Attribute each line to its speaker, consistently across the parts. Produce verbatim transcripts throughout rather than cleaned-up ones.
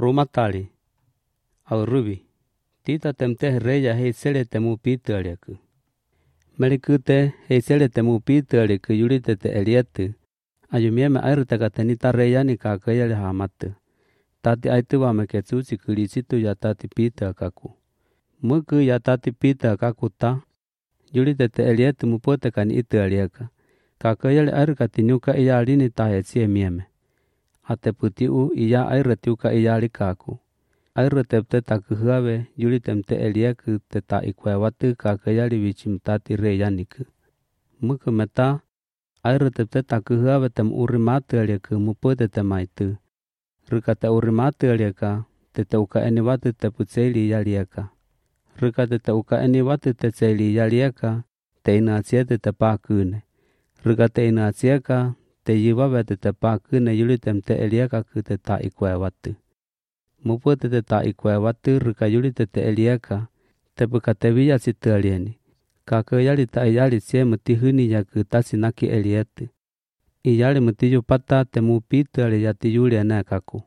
Speaker 1: Rumatali. Au rubi. Tita temte reya hei sele temu pitaliaku. Melikute hei sele temu pitaliaku yulite te eliate. Ayumieme airta katenita reyani kakayali hamate. Tati aitu wame ketsuci kilisitu ya tati pita kaku. Muku ya tati pita kaku ta. Yulite te eliate mupote kan itu aliaka. Kakayali air katinyuka iya alini tahetsie mieme. Ate putiu iya air tiuka iya alikaku. Air tepte takuhuawe yulite mte eliaku te ta ikwewatu kakayali wichimtati reyaniku. Muku meta air tepte takuhuawe tem urimatu aliaku mupote temaitu. Rukata urimatu aliaka tete uka eni watu te putseli yaliaka. Rukata te uka eni watu te tseli yaliaka te ina atsiete te pakune. Rukata ina atsieka te yiwawe te te pakune yulite mte eliaka ku te ta ikwewatu. Mupote te ta ikwewatu ruka yulite te eliaka te bukate wiya situ alieni. Kaka yali ta iyali sie muti huni yaku tasinaki eliete. Iyali muti yupata te mupitu ali yati yuli ene kaku.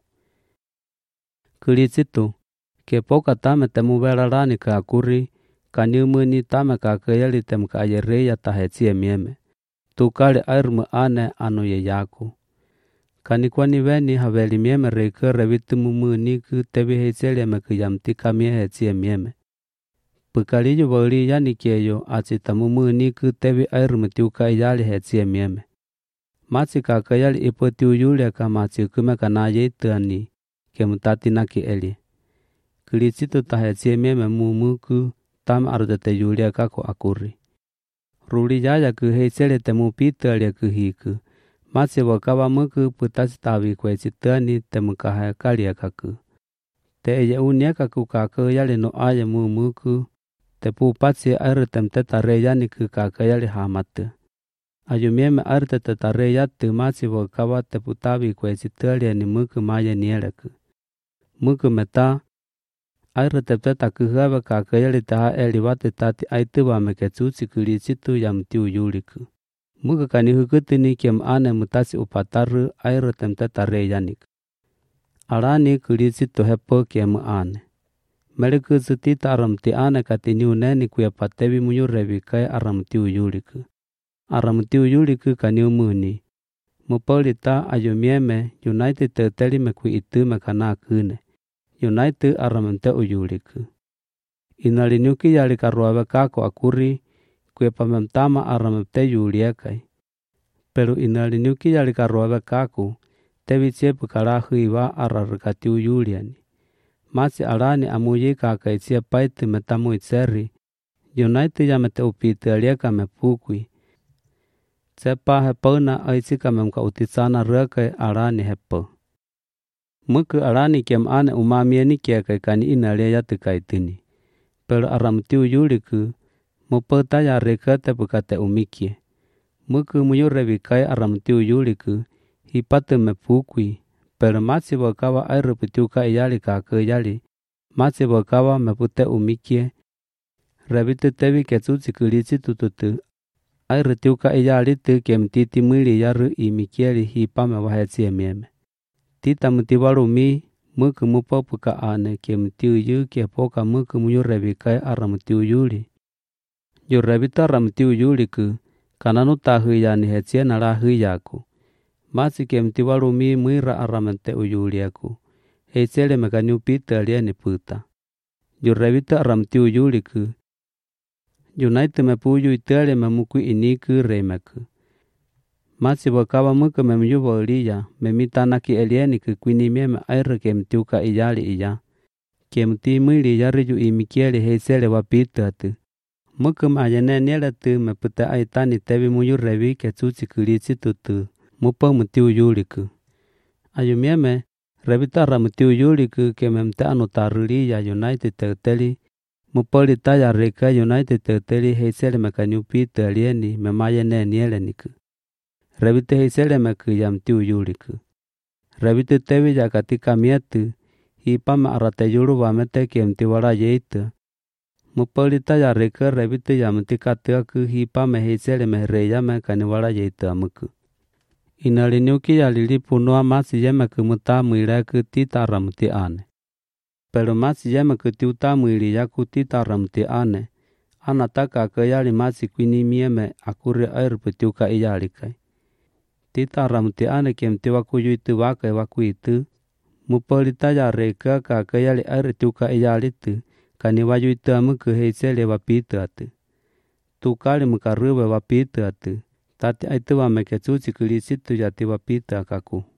Speaker 1: Kulisitu, ke poka tame te mubelarani ka akuri, kaniumuni tame kaka yali tem ka ayereya tahetsie mieme. Tukali air mu ane anu ye yaku. Kanikwani weni haveli mieme reike rewitu mumuniku tebi heisele me kuyamti kamie hetsie mieme. Pukali yu boli yani keyo acita mumuniku tebi air mutiuka iyali hetsie mieme. Matsi kakayali ipotiu yulia ka matsi kume kana yeitani ke mutati naki eli. Kilisitu tahetsie mieme mumuku tam ardete yulia kako akuri. Ruli yaya ku heisele temu pitu alia ku hiku. Matsi wakawa muku putasi tawi kwe sitani temu kahaya kalia kaku. Te eye unia kaku kakayali no aya mumuku. Te pupatsi air temteta reyani ku kakayali hamatu. Ayumieme air teta reyatu matsi wakawa te putawi kwe sitali ni muku maya nieleku. Muku meta air temteta kuhawa kakayali taha eli wate tati aitu wame ketsuci kilisitu yam tiu yuliku. Muku kani hukutini kiem ane mutasi upataru air temteta reyanik. Alani kilisitu hepo kiem ane. Meliku sutita aramti ane katiniu neni kuya patewi muyurewi kai aramtiu yuliku. Aramtiu yuliku kaniu muni. Mupolita ayumieme United teteli meku itu mekana kune. United aramte uyuliku. Inalinyuki yali karuawe kako akuri kuya pamemtama aramte yuliakai. Pero inalinyuki yali karuawe kako tewi ciepu kalahu iwa ararikatiu yuliani. Masi alani amuyi kakai cia paitu metamu itseri. United yamete upite aliaka mepukui. Cepa hepona aisika memka utitsana rekai alani hepo. Muku alani kiem ane umamieni kiakai kani inalia yatukaitini. Pero aramtiu yuliku mupeta ya rekate bukate umikie. Muku muyurewi kai aramtiu yuliku hipate mepukui. Pero matsi wakawa air putiuka iyali kake iyali. Matsi wakawa mepute umikie. Rebitu tewi ketsuci kilisitu tutu. Air tiuka iyali tu kem titi mwili yaru imikieli hipame wahetsie mieme. Tita mutiwarumi muku mupopuka ane kem tiu yu kepoka muku muyurewi kai aramtiu yuli. Yurebita aramtiu yuliku kananu tahu yani hetsie nala huyaku. Masi kem tiwarumi muira aramante uyuliaku. Heisele mekaniu pita alieni puta. Yurebita aramtiu yuliku. United mepuyu itali memuku iniku remeku. Masi wakawa muku memyuwa ulia memitanaki elieni ku kwini mieme air kem tiuka iyali iya. Kem ti mwili yariyu imikieli heisele wapitu atu. Muku mayene niele tu mepute aitani tewi muyurewi ketsuci kilisitu tu. Mupo mutiu yuliku. Ayumieme rebita ramutiu yuliku kememte anu taruli ya United teteli. Mupolita ya reka United teteli heisele mekaniu pitu alieni memayene niele niku. Rebite heisele meku yam tiu yuliku. Rebite tewi ya katika mietu hipama arate yulu wamete kiem tiwala yeitu. Mupolita ya reka rebite yam tikatiaku hipame heisele mereya mekaniwala yeitu amuku. Inalinyuki ya lilipunua masi yeme kumuta mwile ku tita ramuti ane. pero masi yeme kutiuta mwili yaku titaramti ane. Anataka kayali masi kwini mieme akuri air petiuka iyalikai. Titaramti ane kemti waku yuitu wakai waku itu. Mupolita ya reka ka kayali air tiuka iyalitu. Kani wayuitu amuku heisele wapitu atu. Tukali mukaruwe wapitu atu. Tati aitu wameke cuci kulisitu yati wapitu akaku.